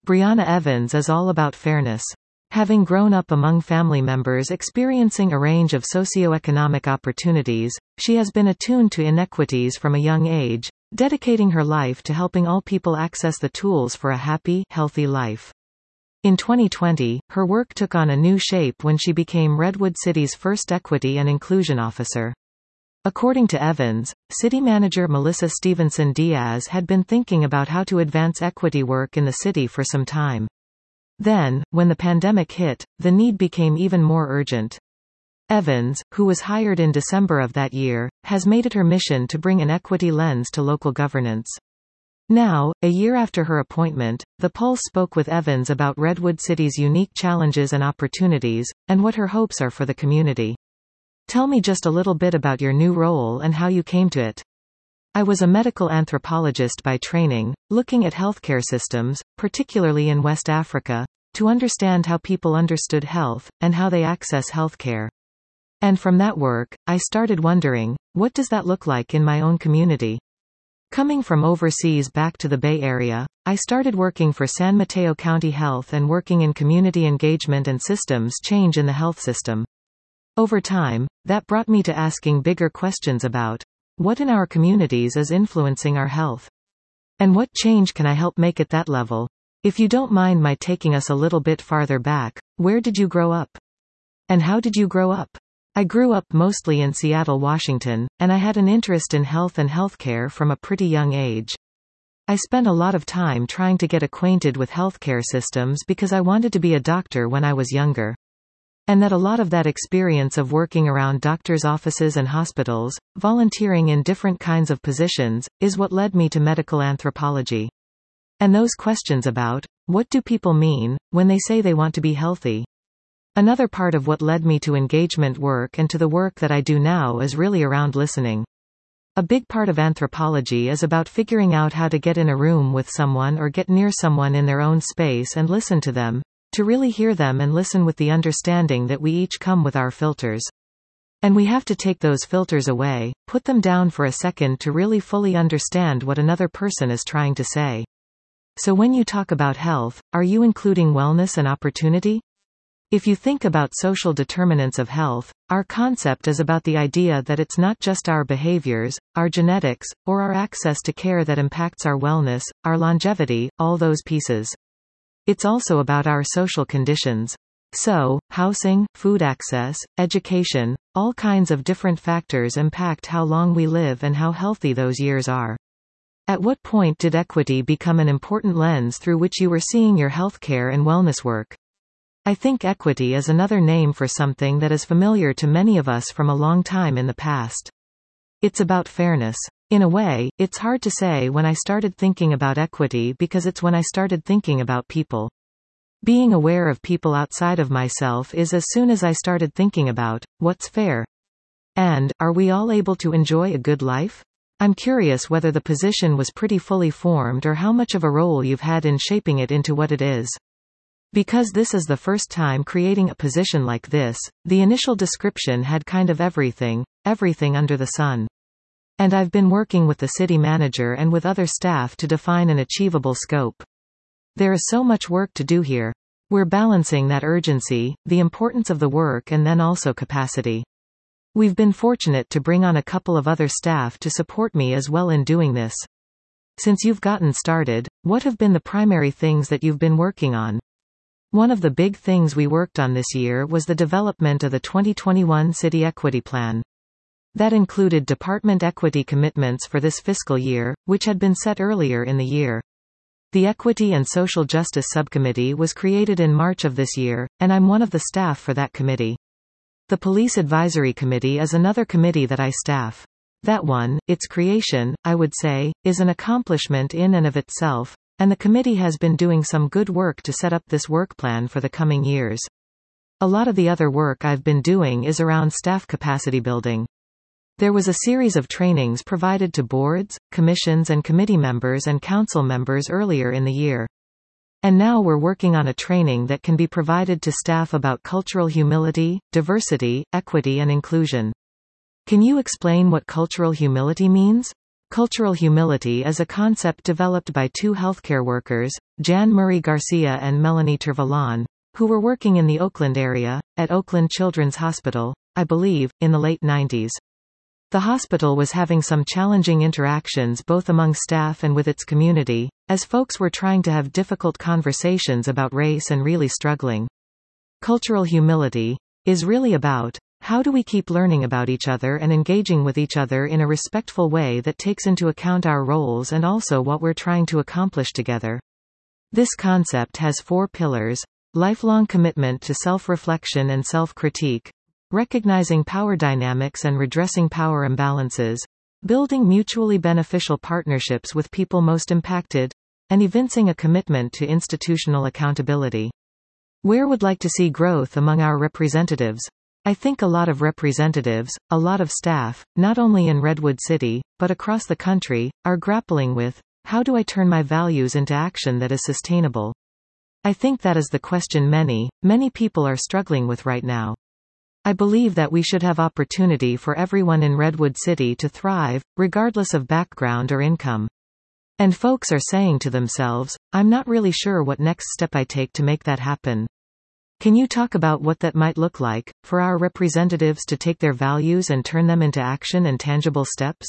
Brianna Evans is all about fairness. Having grown up among family members experiencing a range of socioeconomic opportunities, she has been attuned to inequities from a young age, dedicating her life to helping all people access the tools for a happy, healthy life. In 2020, her work took on a new shape when she became Redwood City's first Equity and Inclusion Officer. According to Evans, City Manager Melissa Stevenson Diaz had been thinking about how to advance equity work in the city for some time. Then, when the pandemic hit, the need became even more urgent. Evans, who was hired in December of that year, has made it her mission to bring an equity lens to local governance. Now, a year after her appointment, The Pulse spoke with Evans about Redwood City's unique challenges and opportunities, and what her hopes are for the community. Tell me just a little bit about your new role and how you came to it. I was a medical anthropologist by training, looking at healthcare systems, particularly in West Africa, to understand how people understood health, and how they access healthcare. And from that work, I started wondering, what does that look like in my own community? Coming from overseas back to the Bay Area, I started working for San Mateo County Health and working in community engagement and systems change in the health system. Over time, that brought me to asking bigger questions about what in our communities is influencing our health? And what change can I help make at that level? If you don't mind my taking us a little bit farther back, where did you grow up? And how did you grow up? I grew up mostly in Seattle, Washington, and I had an interest in health and healthcare from a pretty young age. I spent a lot of time trying to get acquainted with healthcare systems because I wanted to be a doctor when I was younger. And that a lot of that experience of working around doctors' offices and hospitals, volunteering in different kinds of positions, is what led me to medical anthropology. And those questions about, what do people mean, when they say they want to be healthy? Another part of what led me to engagement work and to the work that I do now is really around listening. A big part of anthropology is about figuring out how to get in a room with someone or get near someone in their own space and listen to them, to really hear them and listen with the understanding that we each come with our filters. And we have to take those filters away, put them down for a second to really fully understand what another person is trying to say. So when you talk about health, are you including wellness and opportunity? If you think about social determinants of health, our concept is about the idea that it's not just our behaviors, our genetics, or our access to care that impacts our wellness, our longevity, all those pieces. It's also about our social conditions. So, housing, food access, education, all kinds of different factors impact how long we live and how healthy those years are. At what point did equity become an important lens through which you were seeing your healthcare and wellness work? I think equity is another name for something that is familiar to many of us from a long time in the past. It's about fairness. In a way, it's hard to say when I started thinking about equity because it's when I started thinking about people. Being aware of people outside of myself is as soon as I started thinking about, what's fair? And, are we all able to enjoy a good life? I'm curious whether the position was pretty fully formed or how much of a role you've had in shaping it into what it is. Because this is the first time creating a position like this, the initial description had kind of everything under the sun. And I've been working with the city manager and with other staff to define an achievable scope. There is so much work to do here. We're balancing that urgency, the importance of the work and then also capacity. We've been fortunate to bring on a couple of other staff to support me as well in doing this. Since you've gotten started, what have been the primary things that you've been working on? One of the big things we worked on this year was the development of the 2021 City Equity Plan. That included department equity commitments for this fiscal year, which had been set earlier in the year. The Equity and Social Justice Subcommittee was created in March of this year, and I'm one of the staff for that committee. The Police Advisory Committee is another committee that I staff. That one, its creation, I would say, is an accomplishment in and of itself, and the committee has been doing some good work to set up this work plan for the coming years. A lot of the other work I've been doing is around staff capacity building. There was a series of trainings provided to boards, commissions and committee members and council members earlier in the year. And now we're working on a training that can be provided to staff about cultural humility, diversity, equity and inclusion. Can you explain what cultural humility means? Cultural humility is a concept developed by two healthcare workers, Jan Murray Garcia and Melanie Tervalan, who were working in the Oakland area, at Oakland Children's Hospital, I believe, in the late 90s. The hospital was having some challenging interactions both among staff and with its community, as folks were trying to have difficult conversations about race and really struggling. Cultural humility is really about how do we keep learning about each other and engaging with each other in a respectful way that takes into account our roles and also what we're trying to accomplish together. This concept has 4 pillars: lifelong commitment to self-reflection and self-critique, recognizing power dynamics and redressing power imbalances, building mutually beneficial partnerships with people most impacted, and evincing a commitment to institutional accountability. Where would like to see growth among our representatives? I think a lot of representatives, a lot of staff, not only in Redwood City, but across the country, are grappling with, how do I turn my values into action that is sustainable? I think that is the question many people are struggling with right now. I believe that we should have opportunity for everyone in Redwood City to thrive, regardless of background or income. And folks are saying to themselves, I'm not really sure what next step I take to make that happen. Can you talk about what that might look like, for our representatives to take their values and turn them into action and tangible steps?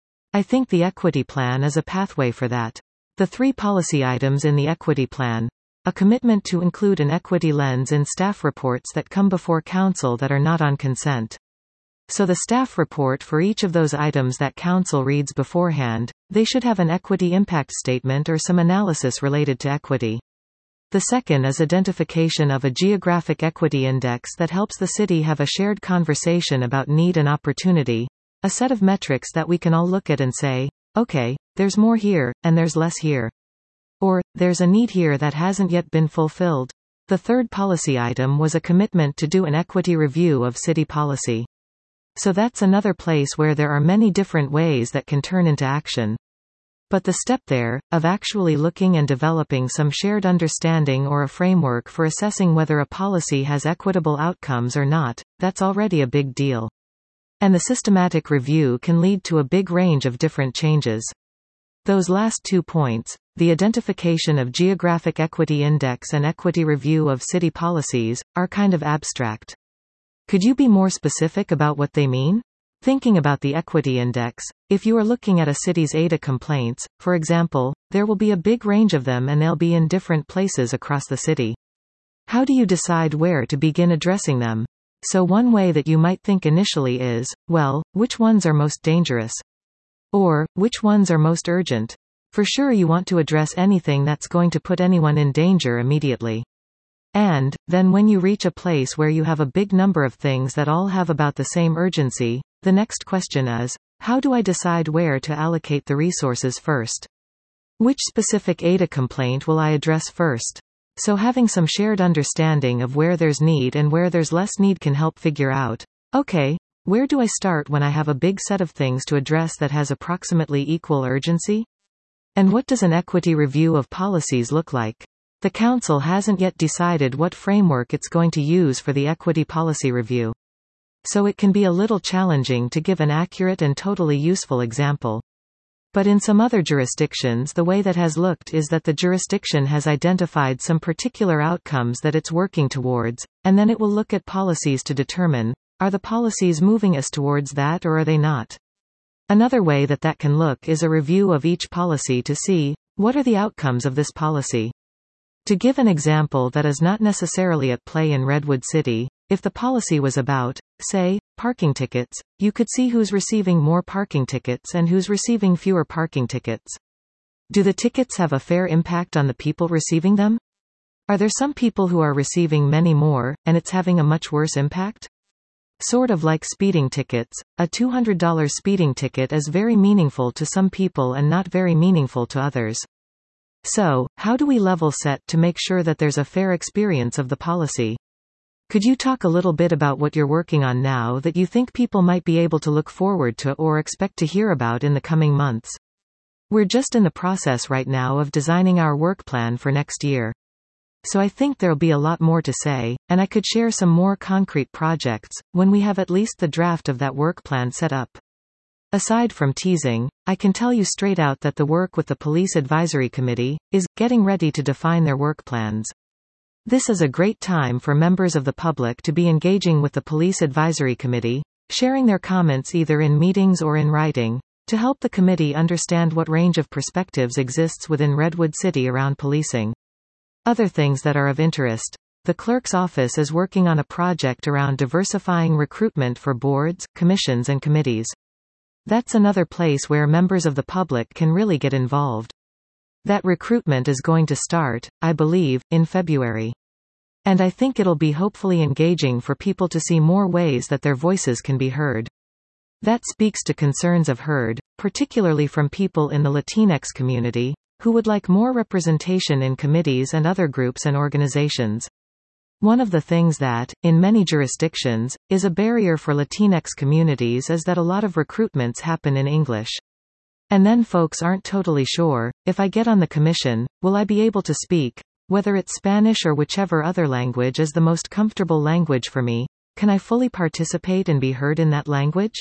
I think the equity plan is a pathway for that. The 3 policy items in the equity plan: a commitment to include an equity lens in staff reports that come before council that are not on consent. So the staff report for each of those items that council reads beforehand, they should have an equity impact statement or some analysis related to equity. The second is identification of a geographic equity index that helps the city have a shared conversation about need and opportunity, a set of metrics that we can all look at and say, okay, there's more here, and there's less here. Or, there's a need here that hasn't yet been fulfilled. The third policy item was a commitment to do an equity review of city policy. So that's another place where there are many different ways that can turn into action. But the step there, of actually looking and developing some shared understanding or a framework for assessing whether a policy has equitable outcomes or not, that's already a big deal. And the systematic review can lead to a big range of different changes. Those last 2 points, the identification of geographic equity index and equity review of city policies, are kind of abstract. Could you be more specific about what they mean? Thinking about the equity index, if you are looking at a city's ADA complaints, for example, there will be a big range of them and they'll be in different places across the city. How do you decide where to begin addressing them? So one way that you might think initially is, well, which ones are most dangerous? Or, which ones are most urgent? For sure you want to address anything that's going to put anyone in danger immediately. And, then when you reach a place where you have a big number of things that all have about the same urgency, the next question is, how do I decide where to allocate the resources first? Which specific ADA complaint will I address first? So having some shared understanding of where there's need and where there's less need can help figure out, okay, where do I start when I have a big set of things to address that has approximately equal urgency? And what does an equity review of policies look like? The council hasn't yet decided what framework it's going to use for the equity policy review. So it can be a little challenging to give an accurate and totally useful example. But in some other jurisdictions the way that has looked is that the jurisdiction has identified some particular outcomes that it's working towards, and then it will look at policies to determine, are the policies moving us towards that or are they not? Another way that that can look is a review of each policy to see, what are the outcomes of this policy? To give an example that is not necessarily at play in Redwood City, if the policy was about, say, parking tickets, you could see who's receiving more parking tickets and who's receiving fewer parking tickets. Do the tickets have a fair impact on the people receiving them? Are there some people who are receiving many more, and it's having a much worse impact? Sort of like speeding tickets, a $200 speeding ticket is very meaningful to some people and not very meaningful to others. So, how do we level set to make sure that there's a fair experience of the policy? Could you talk a little bit about what you're working on now that you think people might be able to look forward to or expect to hear about in the coming months? We're just in the process right now of designing our work plan for next year. So I think there'll be a lot more to say, and I could share some more concrete projects, when we have at least the draft of that work plan set up. Aside from teasing, I can tell you straight out that the work with the Police Advisory Committee is getting ready to define their work plans. This is a great time for members of the public to be engaging with the Police Advisory Committee, sharing their comments either in meetings or in writing, to help the committee understand what range of perspectives exists within Redwood City around policing. Other things that are of interest. The clerk's office is working on a project around diversifying recruitment for boards, commissions and committees. That's another place where members of the public can really get involved. That recruitment is going to start, I believe, in February. And I think it'll be hopefully engaging for people to see more ways that their voices can be heard. That speaks to concerns I've heard, particularly from people in the Latinx community, who would like more representation in committees and other groups and organizations. One of the things that, in many jurisdictions, is a barrier for Latinx communities is that a lot of recruitments happen in English. And then folks aren't totally sure, if I get on the commission, will I be able to speak, whether it's Spanish or whichever other language is the most comfortable language for me, can I fully participate and be heard in that language?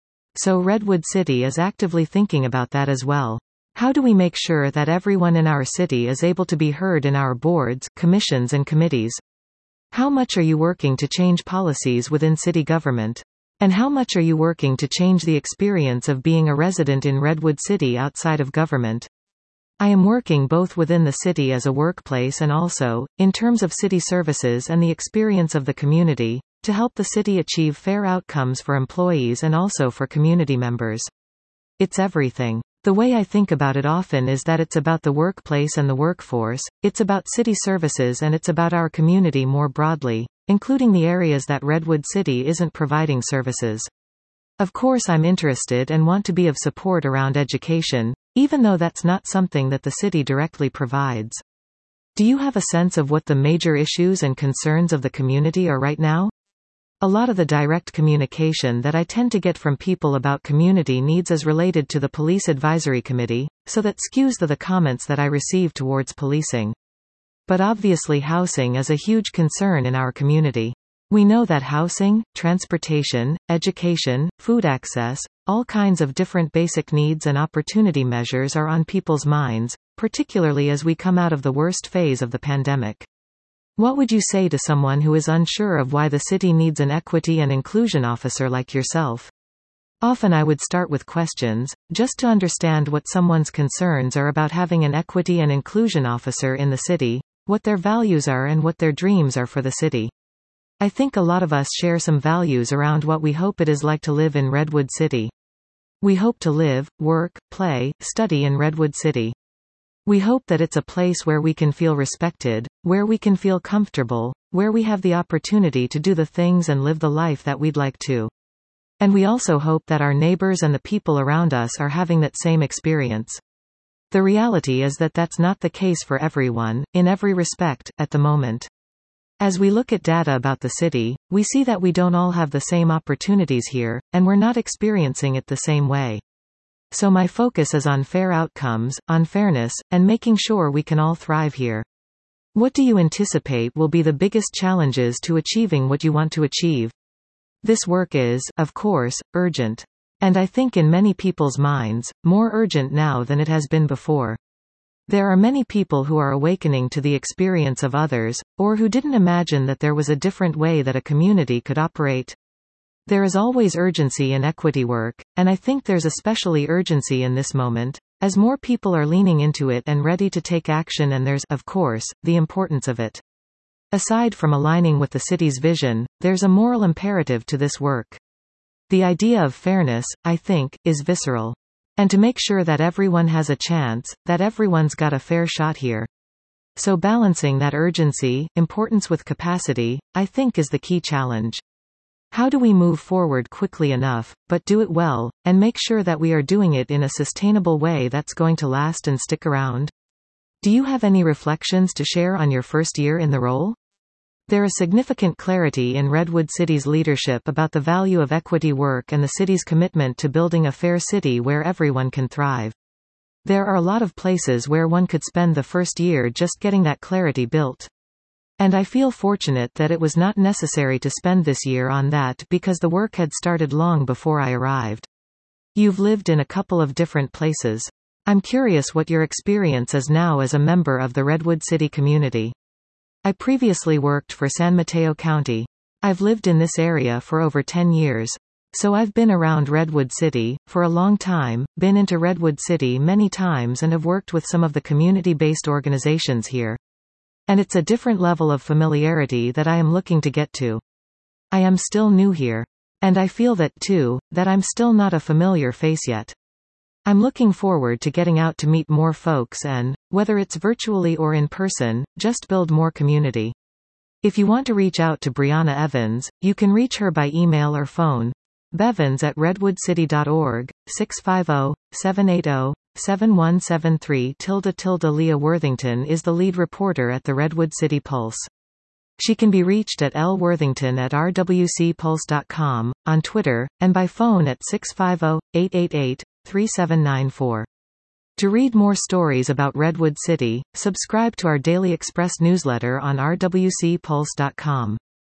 So Redwood City is actively thinking about that as well. How do we make sure that everyone in our city is able to be heard in our boards, commissions and committees? How much are you working to change policies within city government? And how much are you working to change the experience of being a resident in Redwood City outside of government? I am working both within the city as a workplace and also, in terms of city services and the experience of the community, to help the city achieve fair outcomes for employees and also for community members. It's everything. The way I think about it often is that it's about the workplace and the workforce, it's about city services and it's about our community more broadly, including the areas that Redwood City isn't providing services. Of course I'm interested and want to be of support around education, even though that's not something that the city directly provides. Do you have a sense of what the major issues and concerns of the community are right now? A lot of the direct communication that I tend to get from people about community needs is related to the Police Advisory Committee, so that skews the comments that I receive towards policing. But obviously housing is a huge concern in our community. We know that housing, transportation, education, food access, all kinds of different basic needs and opportunity measures are on people's minds, particularly as we come out of the worst phase of the pandemic. What would you say to someone who is unsure of why the city needs an equity and inclusion officer like yourself? Often I would start with questions, just to understand what someone's concerns are about having an equity and inclusion officer in the city, what their values are and what their dreams are for the city. I think a lot of us share some values around what we hope it is like to live in Redwood City. We hope to live, work, play, study in Redwood City. We hope that it's a place where we can feel respected, where we can feel comfortable, where we have the opportunity to do the things and live the life that we'd like to. And we also hope that our neighbors and the people around us are having that same experience. The reality is that that's not the case for everyone, in every respect, at the moment. As we look at data about the city, we see that we don't all have the same opportunities here, and we're not experiencing it the same way. So my focus is on fair outcomes, on fairness, and making sure we can all thrive here. What do you anticipate will be the biggest challenges to achieving what you want to achieve? This work is, of course, urgent. And I think in many people's minds, more urgent now than it has been before. There are many people who are awakening to the experience of others, or who didn't imagine that there was a different way that a community could operate. There is always urgency in equity work, and I think there's especially urgency in this moment, as more people are leaning into it and ready to take action, and there's, of course, the importance of it. Aside from aligning with the city's vision, there's a moral imperative to this work. The idea of fairness, I think, is visceral. And to make sure that everyone has a chance, that everyone's got a fair shot here. So balancing that urgency, importance with capacity, I think is the key challenge. How do we move forward quickly enough, but do it well, and make sure that we are doing it in a sustainable way that's going to last and stick around? Do you have any reflections to share on your first year in the role? There is significant clarity in Redwood City's leadership about the value of equity work and the city's commitment to building a fair city where everyone can thrive. There are a lot of places where one could spend the first year just getting that clarity built. And I feel fortunate that it was not necessary to spend this year on that because the work had started long before I arrived. You've lived in a couple of different places. I'm curious what your experience is now as a member of the Redwood City community. I previously worked for San Mateo County. I've lived in this area for over 10 years. So I've been around Redwood City for a long time, been into Redwood City many times and have worked with some of the community-based organizations here. And it's a different level of familiarity that I am looking to get to. I am still new here. And I feel that too, that I'm still not a familiar face yet. I'm looking forward to getting out to meet more folks and, whether it's virtually or in person, just build more community. If you want to reach out to Brianna Evans, you can reach her by email or phone. bevans@redwoodcity.org, 650-780-7173 _. Leah Worthington is the lead reporter at the Redwood City Pulse. She can be reached at lworthington@rwcpulse.com, on Twitter, and by phone at 650-888-3794. To read more stories about Redwood City, subscribe to our Daily Express newsletter on rwcpulse.com.